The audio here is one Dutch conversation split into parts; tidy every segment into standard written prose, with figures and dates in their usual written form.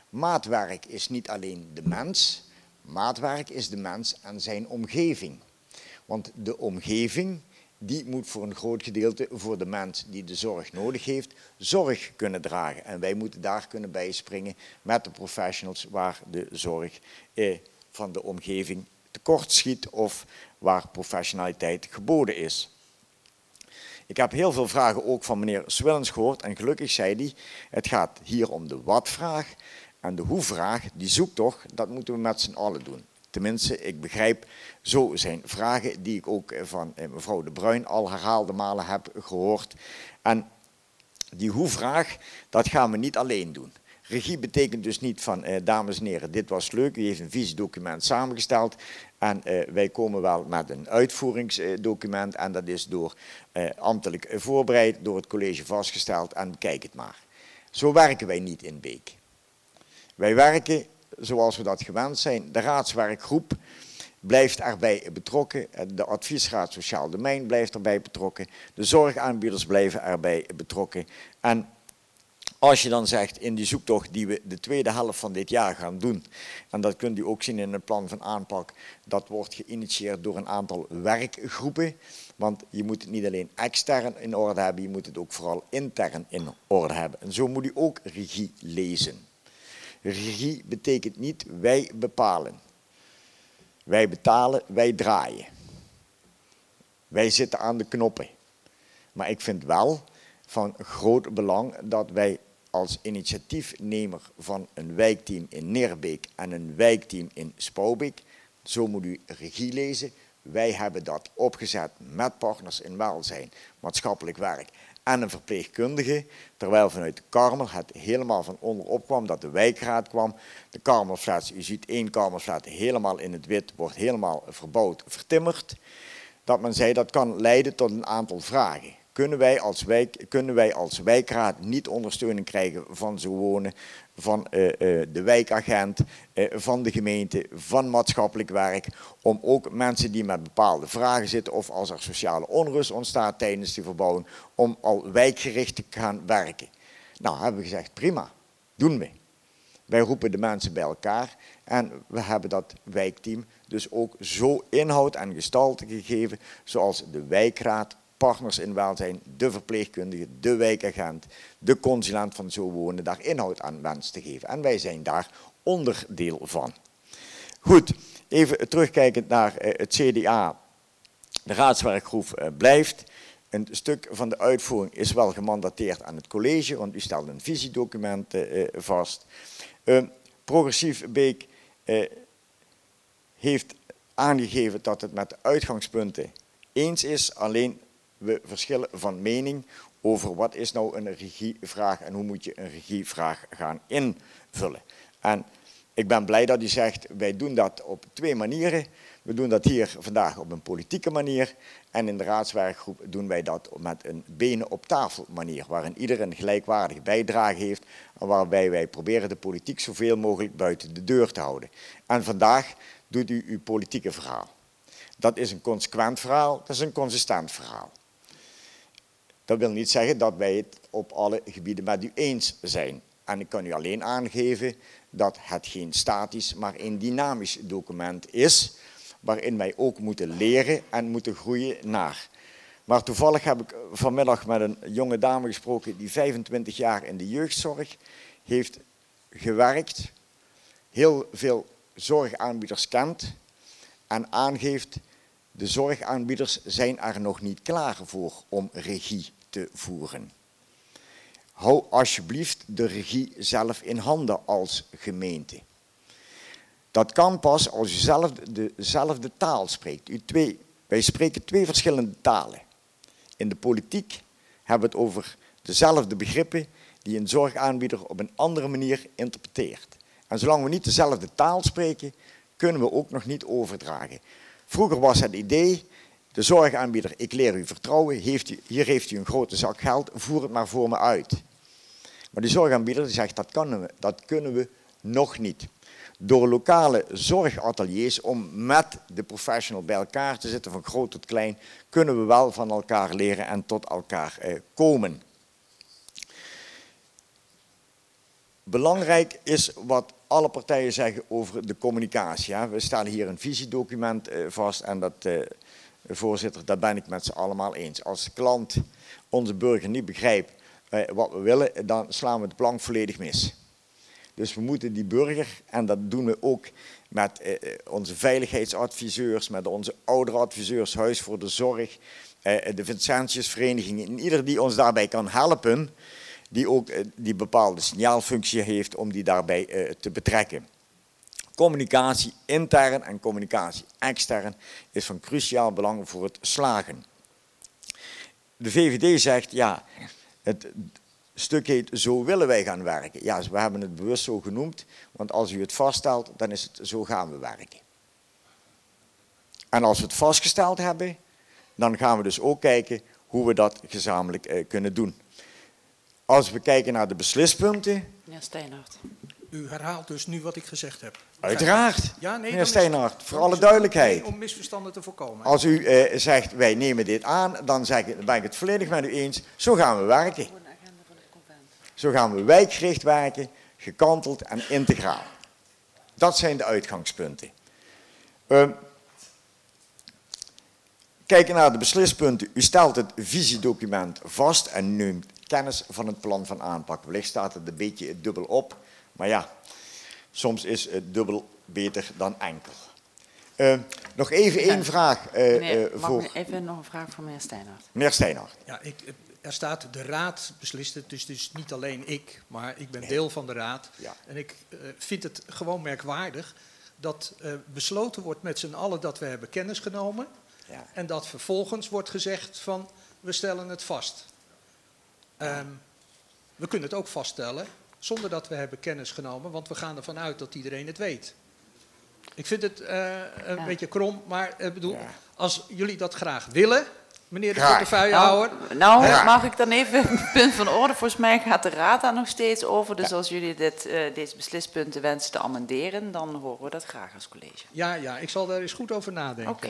Maatwerk is niet alleen de mens, maatwerk is de mens en zijn omgeving. Want de omgeving, die moet voor een groot gedeelte voor de mens die de zorg nodig heeft, zorg kunnen dragen. En wij moeten daar kunnen bijspringen met de professionals waar de zorg van de omgeving tekortschiet of waar professionaliteit geboden is. Ik heb heel veel vragen ook van meneer Swillens gehoord en gelukkig zei hij, het gaat hier om de wat-vraag en de hoe-vraag, die zoektocht, dat moeten we met z'n allen doen. Tenminste, ik begrijp, zo zijn vragen die ik ook van mevrouw De Bruin al herhaalde malen heb gehoord. En die hoe-vraag, dat gaan we niet alleen doen. Regie betekent dus niet van, dames en heren, dit was leuk, u heeft een visiedocument samengesteld en wij komen wel met een uitvoeringsdocument en dat is door ambtelijk voorbereid, door het college vastgesteld en bekijk het maar. Zo werken wij niet in Beek. Wij werken zoals we dat gewend zijn. De raadswerkgroep blijft erbij betrokken, de adviesraad Sociaal Domein blijft erbij betrokken, de zorgaanbieders blijven erbij betrokken en als je dan zegt in die zoektocht die we de tweede helft van dit jaar gaan doen, en dat kunt u ook zien in het plan van aanpak, dat wordt geïnitieerd door een aantal werkgroepen, want je moet het niet alleen extern in orde hebben, je moet het ook vooral intern in orde hebben. En zo moet u ook regie lezen. Regie betekent niet wij bepalen. Wij betalen, wij draaien. Wij zitten aan de knoppen. Maar ik vind wel van groot belang dat wij als initiatiefnemer van een wijkteam in Neerbeek en een wijkteam in Spouwbeek, zo moet u regie lezen, wij hebben dat opgezet met partners in welzijn, maatschappelijk werk en een verpleegkundige, terwijl vanuit de Karmel het helemaal van onderop kwam, dat de wijkraad kwam. De Karmelflats, u ziet één Karmelflat helemaal in het wit, wordt helemaal verbouwd, vertimmerd. Dat men zei dat kan leiden tot een aantal vragen. Kunnen wij als wijkraad niet ondersteuning krijgen van Zo Wonen, van de wijkagent, van de gemeente, van maatschappelijk werk, om ook mensen die met bepaalde vragen zitten of als er sociale onrust ontstaat tijdens de verbouwing, om al wijkgericht te gaan werken. Nou, hebben we gezegd, prima, doen we. Wij roepen de mensen bij elkaar en we hebben dat wijkteam dus ook zo inhoud en gestalte gegeven zoals de wijkraad, partners in welzijn, de verpleegkundige, de wijkagent, de consulent van Zo Wonen daar inhoud aan wenst te geven. En wij zijn daar onderdeel van. Goed, even terugkijkend naar het CDA. De raadswerkgroep blijft. Een stuk van de uitvoering is wel gemandateerd aan het college, want u stelt een visiedocument vast. Progressief Beek heeft aangegeven dat het met de uitgangspunten eens is, alleen we verschillen van mening over wat is nou een regievraag en hoe moet je een regievraag gaan invullen. En ik ben blij dat u zegt, wij doen dat op twee manieren. We doen dat hier vandaag op een politieke manier en in de raadswerkgroep doen wij dat met een benen op tafel manier, waarin ieder een gelijkwaardige bijdrage heeft en waarbij wij proberen de politiek zoveel mogelijk buiten de deur te houden. En vandaag doet u uw politieke verhaal. Dat is een consequent verhaal, dat is een consistent verhaal. Dat wil niet zeggen dat wij het op alle gebieden met u eens zijn. En ik kan u alleen aangeven dat het geen statisch, maar een dynamisch document is, waarin wij ook moeten leren en moeten groeien naar. Maar toevallig heb ik vanmiddag met een jonge dame gesproken die 25 jaar in de jeugdzorg heeft gewerkt, heel veel zorgaanbieders kent en aangeeft, de zorgaanbieders zijn er nog niet klaar voor om regie te voeren. Hou alsjeblieft de regie zelf in handen als gemeente. Dat kan pas als u zelf dezelfde taal spreekt. Wij spreken twee verschillende talen. In de politiek hebben we het over dezelfde begrippen die een zorgaanbieder op een andere manier interpreteert. En zolang we niet dezelfde taal spreken, kunnen we ook nog niet overdragen. Vroeger was het idee, de zorgaanbieder, ik leer u vertrouwen, hier heeft u een grote zak geld, voer het maar voor me uit. Maar de zorgaanbieder die zegt, dat kunnen we nog niet. Door lokale zorgateliers om met de professional bij elkaar te zitten, van groot tot klein, kunnen we wel van elkaar leren en tot elkaar komen. Belangrijk is wat alle partijen zeggen over de communicatie. Hè. We stellen hier een visiedocument vast en dat, voorzitter, daar ben ik met z'n allemaal eens. Als de klant, onze burger, niet begrijpt wat we willen, dan slaan we de plank volledig mis. Dus we moeten die burger, en dat doen we ook met onze veiligheidsadviseurs, met onze ouderenadviseurs, Huis voor de Zorg, de Vincentiusvereniging, en ieder die ons daarbij kan helpen, die ook die bepaalde signaalfunctie heeft om die daarbij te betrekken. Communicatie intern en communicatie extern is van cruciaal belang voor het slagen. De VVD zegt, ja, het stuk heet Zo willen wij gaan werken. Ja, we hebben het bewust zo genoemd, want als u het vaststelt, dan is het Zo gaan we werken. En als we het vastgesteld hebben, dan gaan we dus ook kijken hoe we dat gezamenlijk kunnen doen. Als we kijken naar de beslispunten. Meneer Steinhardt. U herhaalt dus nu wat ik gezegd heb. Uiteraard, ja, nee, meneer Steinhardt, voor alle duidelijkheid. Om misverstanden te voorkomen. Als u zegt, wij nemen dit aan, dan ben ik het volledig met u eens. Zo gaan we werken. Zo gaan we wijkgericht werken, gekanteld en integraal. Dat zijn de uitgangspunten. Kijken naar de beslispunten. U stelt het visiedocument vast en neemt kennis van het plan van aanpak. Wellicht staat het een beetje dubbel op, maar ja, soms is het dubbel beter dan enkel. Nog even één vraag. Even nog een vraag voor meneer Steinhardt. Meneer Steinhardt. Ja, er staat de raad beslist het, dus niet alleen ik, maar ik ben deel van de raad. Ja. En ik vind het gewoon merkwaardig dat besloten wordt met z'n allen dat we hebben kennis genomen. Ja. En dat vervolgens wordt gezegd van we stellen het vast. We kunnen het ook vaststellen zonder dat we hebben kennis genomen, want we gaan ervan uit dat iedereen het weet. Ik vind het een beetje krom, maar als jullie dat graag willen, meneer de portefeuillehouder. Nou, mag ik dan even een punt van orde? Volgens mij gaat de raad daar nog steeds over. Dus als jullie deze beslispunten wensen te amenderen, dan horen we dat graag als college. Ja, ik zal daar eens goed over nadenken. Oké.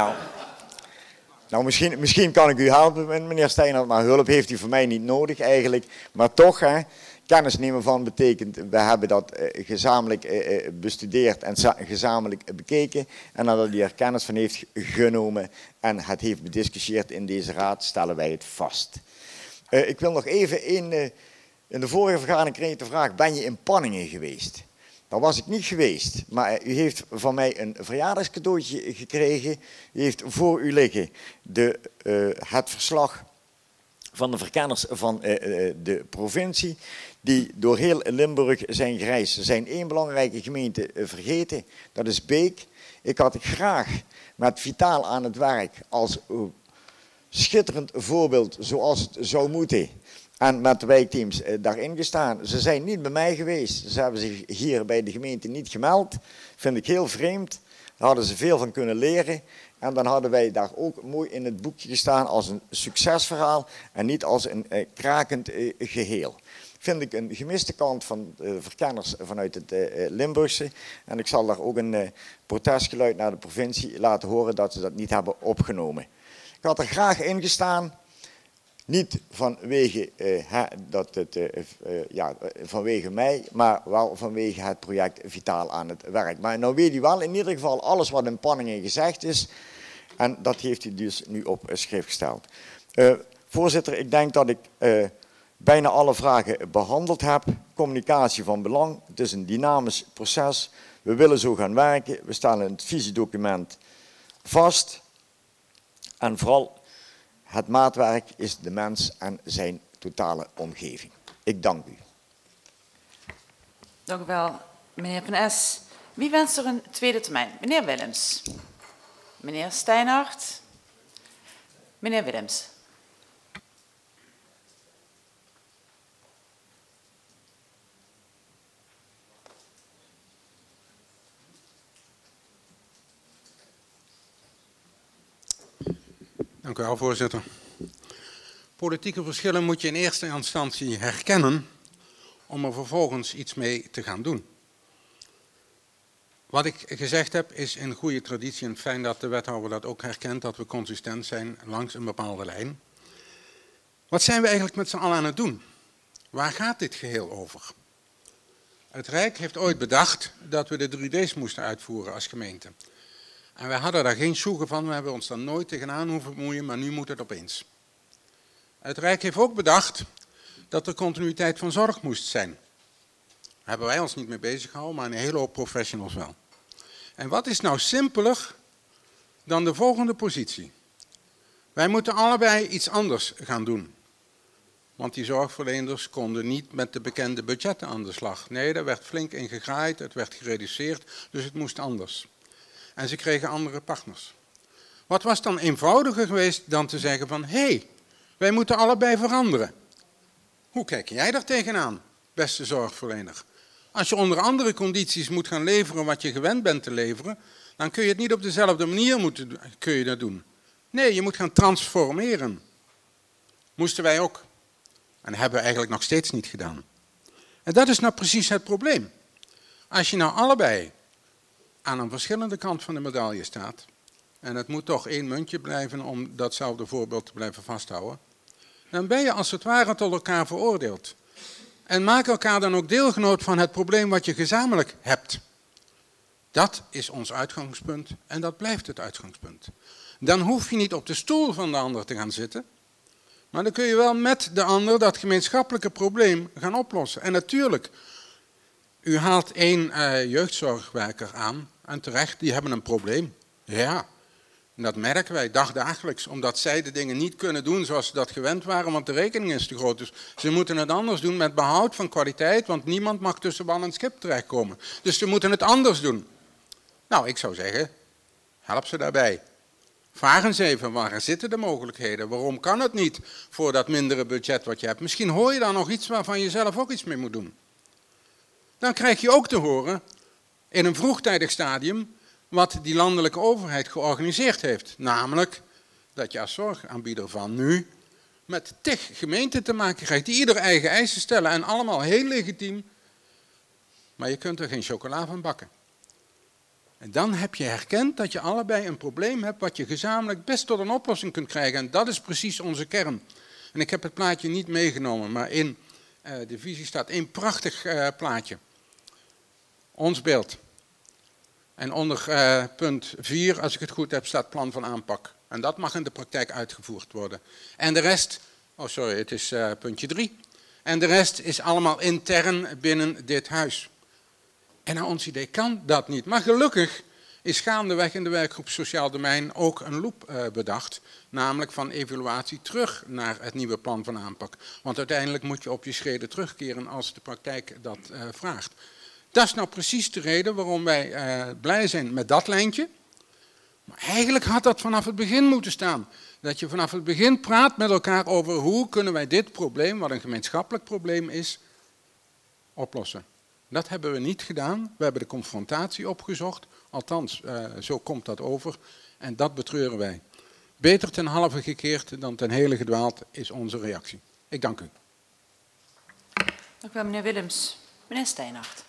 Nou, misschien kan ik u helpen, meneer Steinhardt, maar hulp heeft u voor mij niet nodig eigenlijk. Maar toch, kennis nemen van betekent, we hebben dat gezamenlijk bestudeerd en gezamenlijk bekeken. En nadat u er kennis van heeft genomen en het heeft bediscussieerd in deze raad, stellen wij het vast. Ik wil nog even in de vorige vergadering kreeg ik de vraag, ben je in Panningen geweest? Daar was ik niet geweest, maar u heeft van mij een verjaardagscadeautje gekregen. U heeft voor u liggen het verslag van de verkenners van de provincie, die door heel Limburg zijn gereisd. Ze zijn één belangrijke gemeente vergeten, dat is Beek. Ik had graag met Vitaal aan het werk als schitterend voorbeeld zoals het zou moeten. En met de wijkteams daarin gestaan. Ze zijn niet bij mij geweest. Ze hebben zich hier bij de gemeente niet gemeld. Vind ik heel vreemd. Daar hadden ze veel van kunnen leren. En dan hadden wij daar ook mooi in het boekje gestaan als een succesverhaal. En niet als een krakend geheel. Vind ik een gemiste kant van verkenners vanuit het Limburgse. En ik zal daar ook een protestgeluid naar de provincie laten horen dat ze dat niet hebben opgenomen. Ik had er graag in gestaan. Niet vanwege, vanwege mij, maar wel vanwege het project Vitaal aan het werk. Maar nou weet u wel in ieder geval alles wat in Panningen gezegd is. En dat heeft u dus nu op schrift gesteld. Voorzitter, ik denk dat ik bijna alle vragen behandeld heb. Communicatie van belang. Het is een dynamisch proces. We willen zo gaan werken. We stellen het visiedocument vast. En vooral, het maatwerk is de mens en zijn totale omgeving. Ik dank u. Dank u wel, meneer Van Es. Wie wenst er een tweede termijn? Meneer Willems. Meneer Steinhardt. Meneer Willems. Dank u wel, voorzitter. Politieke verschillen moet je in eerste instantie herkennen om er vervolgens iets mee te gaan doen. Wat ik gezegd heb is in goede traditie en fijn dat de wethouder dat ook herkent, dat we consistent zijn langs een bepaalde lijn. Wat zijn we eigenlijk met z'n allen aan het doen? Waar gaat dit geheel over? Het Rijk heeft ooit bedacht dat we de 3D's moesten uitvoeren als gemeente. En wij hadden daar geen sjoegen van, we hebben ons daar nooit tegenaan hoeven bemoeien, maar nu moet het opeens. Het Rijk heeft ook bedacht dat er continuïteit van zorg moest zijn. Daar hebben wij ons niet mee bezig gehouden, maar een hele hoop professionals wel. En wat is nou simpeler dan de volgende positie? Wij moeten allebei iets anders gaan doen. Want die zorgverleners konden niet met de bekende budgetten aan de slag. Nee, daar werd flink in gegraaid, het werd gereduceerd, dus het moest anders. En ze kregen andere partners. Wat was dan eenvoudiger geweest dan te zeggen van, hé, wij moeten allebei veranderen. Hoe kijk jij daar tegenaan, beste zorgverlener? Als je onder andere condities moet gaan leveren wat je gewend bent te leveren, dan kun je het niet op dezelfde manier kun je dat doen. Nee, je moet gaan transformeren. Moesten wij ook. En dat hebben we eigenlijk nog steeds niet gedaan. En dat is nou precies het probleem. Als je nou allebei aan een verschillende kant van de medaille staat, en het moet toch één muntje blijven om datzelfde voorbeeld te blijven vasthouden, dan ben je als het ware tot elkaar veroordeeld. En maak elkaar dan ook deelgenoot van het probleem wat je gezamenlijk hebt. Dat is ons uitgangspunt en dat blijft het uitgangspunt. Dan hoef je niet op de stoel van de ander te gaan zitten, maar dan kun je wel met de ander dat gemeenschappelijke probleem gaan oplossen. En natuurlijk, u haalt één jeugdzorgwerker aan, en terecht, die hebben een probleem. Ja, en dat merken wij dagdagelijks, omdat zij de dingen niet kunnen doen zoals ze dat gewend waren, want de rekening is te groot. Dus ze moeten het anders doen met behoud van kwaliteit, want niemand mag tussen wal en schip terechtkomen. Dus ze moeten het anders doen. Nou, ik zou zeggen, help ze daarbij. Vraag eens even, waar zitten de mogelijkheden? Waarom kan het niet voor dat mindere budget wat je hebt? Misschien hoor je dan nog iets waarvan je zelf ook iets mee moet doen. Dan krijg je ook te horen, in een vroegtijdig stadium, wat die landelijke overheid georganiseerd heeft. Namelijk dat je als zorgaanbieder van nu met tig gemeenten te maken krijgt, die ieder eigen eisen stellen en allemaal heel legitiem. Maar je kunt er geen chocola van bakken. En dan heb je herkend dat je allebei een probleem hebt wat je gezamenlijk best tot een oplossing kunt krijgen. En dat is precies onze kern. En ik heb het plaatje niet meegenomen, maar in de visie staat één prachtig plaatje. Ons beeld. En onder punt 4, als ik het goed heb, staat plan van aanpak. En dat mag in de praktijk uitgevoerd worden. En de rest, het is puntje 3. En de rest is allemaal intern binnen dit huis. En naar ons idee kan dat niet. Maar gelukkig is gaandeweg in de werkgroep Sociaal Domein ook een loop bedacht. Namelijk van evaluatie terug naar het nieuwe plan van aanpak. Want uiteindelijk moet je op je schreden terugkeren als de praktijk dat vraagt. Dat is nou precies de reden waarom wij blij zijn met dat lijntje. Maar eigenlijk had dat vanaf het begin moeten staan. Dat je vanaf het begin praat met elkaar over hoe kunnen wij dit probleem, wat een gemeenschappelijk probleem is, oplossen. Dat hebben we niet gedaan. We hebben de confrontatie opgezocht. Althans, zo komt dat over. En dat betreuren wij. Beter ten halve gekeerd dan ten hele gedwaald is onze reactie. Ik dank u. Dank u wel, meneer Willems. Meneer Steinert.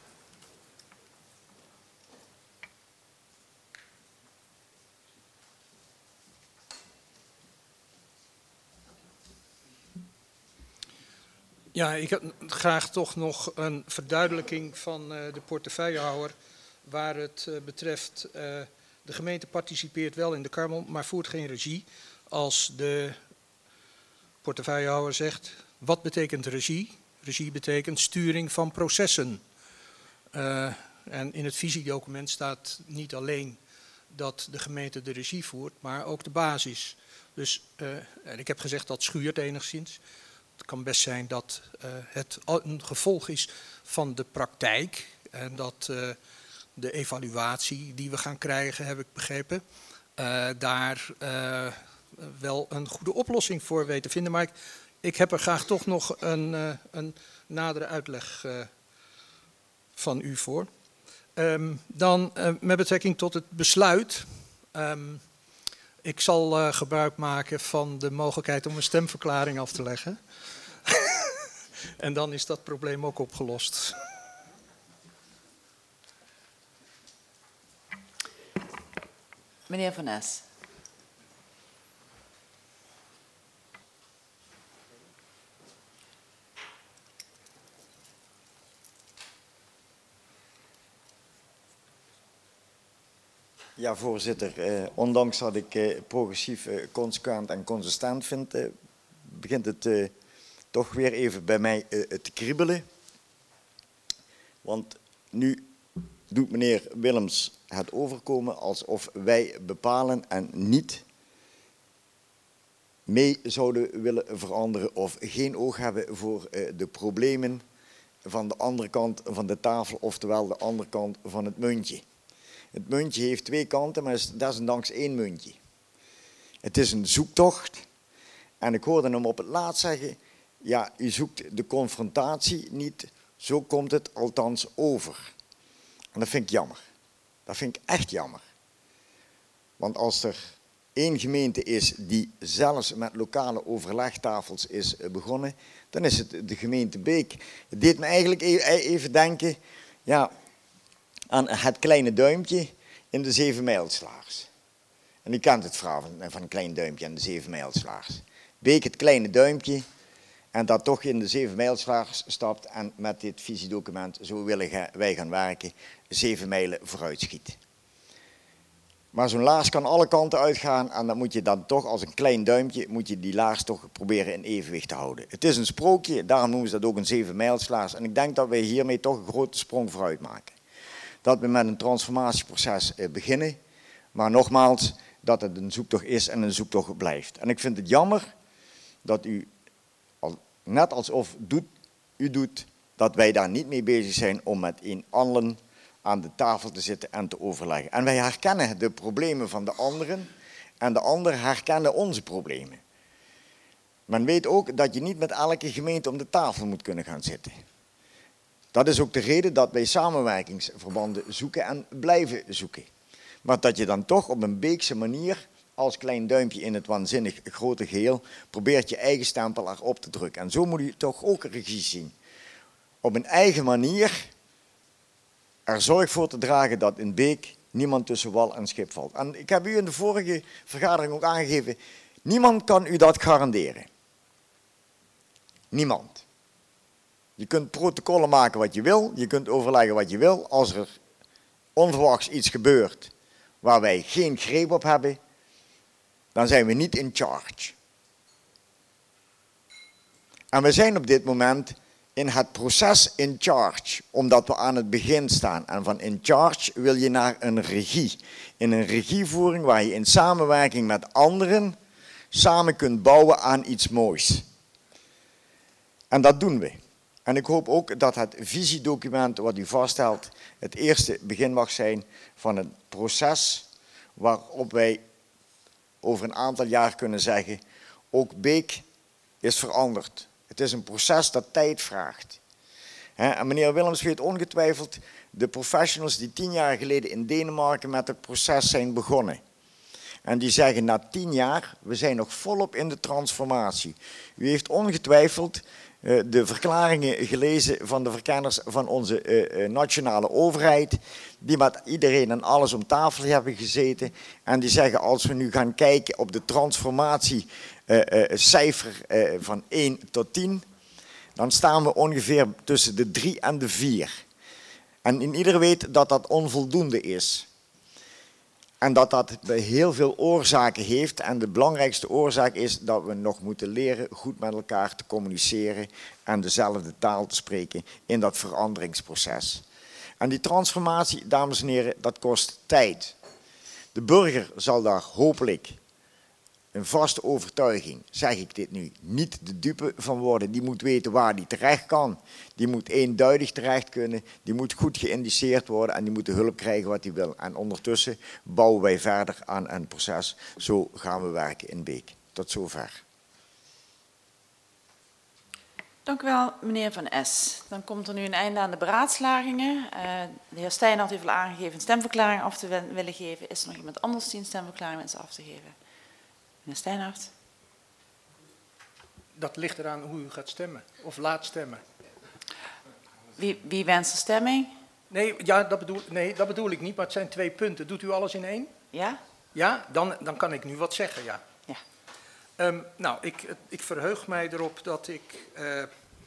Ja, ik heb graag toch nog een verduidelijking van de portefeuillehouder waar het betreft de gemeente participeert wel in de Karmel, maar voert geen regie. Als de portefeuillehouder zegt, wat betekent regie? Regie betekent sturing van processen. En in het visiedocument staat niet alleen dat de gemeente de regie voert, maar ook de basis. Dus en ik heb gezegd dat schuurt enigszins. Het kan best zijn dat het een gevolg is van de praktijk en dat de evaluatie die we gaan krijgen, heb ik begrepen, daar wel een goede oplossing voor weet te vinden. Maar ik heb er graag toch nog een nadere uitleg van u voor. Dan met betrekking tot het besluit. Ik zal gebruik maken van de mogelijkheid om een stemverklaring af te leggen. En dan is dat probleem ook opgelost. Meneer Van Nes. Ja, voorzitter. Ondanks dat ik progressief, consequent en consistent vind, begint het toch weer even bij mij te kriebelen. Want nu doet meneer Willems het overkomen alsof wij bepalen en niet mee zouden willen veranderen of geen oog hebben voor de problemen van de andere kant van de tafel, oftewel de andere kant van het muntje. Het muntje heeft twee kanten, maar desondanks één muntje. Het is een zoektocht en ik hoorde hem op het laatst zeggen, ja, u zoekt de confrontatie niet, zo komt het althans over. En dat vind ik jammer. Dat vind ik echt jammer. Want als er één gemeente is die zelfs met lokale overlegtafels is begonnen, dan is het de gemeente Beek. Het deed me eigenlijk even denken, ja, aan het kleine duimpje in de 7 mijlslaars. En u kent het verhaal van een klein duimpje en de 7 mijlslaars. Beek het kleine duimpje en dat toch in de 7 mijlslaars stapt en met dit visiedocument, zo willen wij gaan werken, 7 mijlen vooruit schiet. Maar zo'n laars kan alle kanten uitgaan en dan moet je dan toch als een klein duimpje, moet je die laars toch proberen in evenwicht te houden. Het is een sprookje, daarom noemen ze dat ook een 7 mijlslaars. En ik denk dat wij hiermee toch een grote sprong vooruit maken. Dat we met een transformatieproces beginnen, maar nogmaals, dat het een zoektocht is en een zoektocht blijft. En ik vind het jammer dat u, net alsof u doet, dat wij daar niet mee bezig zijn om met allen aan de tafel te zitten en te overleggen. En wij herkennen de problemen van de anderen en de anderen herkennen onze problemen. Men weet ook dat je niet met elke gemeente om de tafel moet kunnen gaan zitten. Dat is ook de reden dat wij samenwerkingsverbanden zoeken en blijven zoeken. Maar dat je dan toch op een Beekse manier, als klein duimpje in het waanzinnig grote geheel, probeert je eigen stempel erop te drukken. En zo moet u toch ook regie zien. Op een eigen manier er zorg voor te dragen dat in Beek niemand tussen wal en schip valt. En ik heb u in de vorige vergadering ook aangegeven, niemand kan u dat garanderen. Niemand. Je kunt protocollen maken wat je wil, je kunt overleggen wat je wil. Als er onverwachts iets gebeurt waar wij geen greep op hebben, dan zijn we niet in charge. En we zijn op dit moment in het proces in charge, omdat we aan het begin staan. En van in charge wil je naar een regie. In een regievoering waar je in samenwerking met anderen samen kunt bouwen aan iets moois. En dat doen we. En ik hoop ook dat het visiedocument wat u vaststelt het eerste begin mag zijn van een proces waarop wij over een aantal jaar kunnen zeggen, ook Beek is veranderd. Het is een proces dat tijd vraagt. En meneer Willems weet ongetwijfeld de professionals die 10 jaar geleden in Denemarken met het proces zijn begonnen. En die zeggen na 10 jaar, we zijn nog volop in de transformatie. U heeft ongetwijfeld de verklaringen gelezen van de verkenners van onze nationale overheid, die met iedereen en alles om tafel hebben gezeten. En die zeggen, als we nu gaan kijken op de transformatiecijfer van 1 tot 10, dan staan we ongeveer tussen de 3 en de 4. En iedereen weet dat dat onvoldoende is. En dat dat bij heel veel oorzaken heeft. En de belangrijkste oorzaak is dat we nog moeten leren goed met elkaar te communiceren en dezelfde taal te spreken in dat veranderingsproces. En die transformatie, dames en heren, dat kost tijd. De burger zal daar hopelijk een vaste overtuiging, zeg ik dit nu, niet de dupe van worden. Die moet weten waar die terecht kan. Die moet eenduidig terecht kunnen. Die moet goed geïndiceerd worden en die moet de hulp krijgen wat hij wil. En ondertussen bouwen wij verder aan een proces. Zo gaan we werken in Beek. Tot zover. Dank u wel, meneer Van Es. Dan komt er nu een einde aan de beraadslagingen. De heer Steinhardt heeft al aangegeven een stemverklaring af te willen geven. Is er nog iemand anders die een stemverklaring wenst af te geven? Meneer Steinhardt. Dat ligt eraan hoe u gaat stemmen, of laat stemmen. Wie wenst de stemming? Nee, ja, dat bedoel ik niet, maar het zijn 2 punten. Doet u alles in 1? Ja? Ja, dan kan ik nu wat zeggen, ja. Ja. Nou, ik verheug mij erop dat ik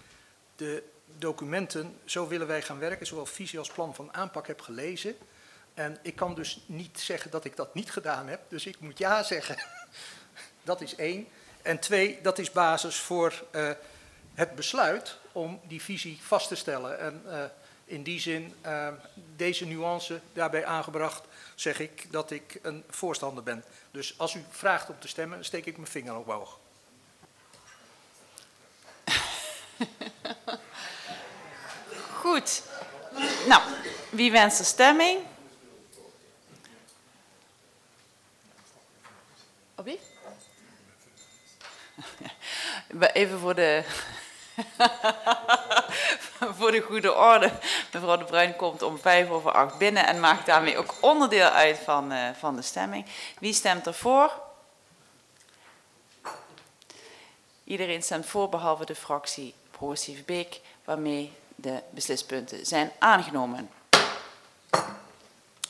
de documenten, zo willen wij gaan werken, zowel visie als plan van aanpak heb gelezen. En ik kan dus niet zeggen dat ik dat niet gedaan heb, dus ik moet ja zeggen. Dat is 1. En 2, dat is basis voor het besluit om die visie vast te stellen. En in die zin, deze nuance daarbij aangebracht, zeg ik dat ik een voorstander ben. Dus als u vraagt om te stemmen, steek ik mijn vinger omhoog. Goed. Nou, wie wenst de stemming? Op wie? Even voor de, voor de goede orde. Mevrouw De Bruin komt om 7:05 binnen en maakt daarmee ook onderdeel uit van de stemming. Wie stemt ervoor? Iedereen stemt voor, behalve de fractie Progressief Beek, waarmee de beslispunten zijn aangenomen.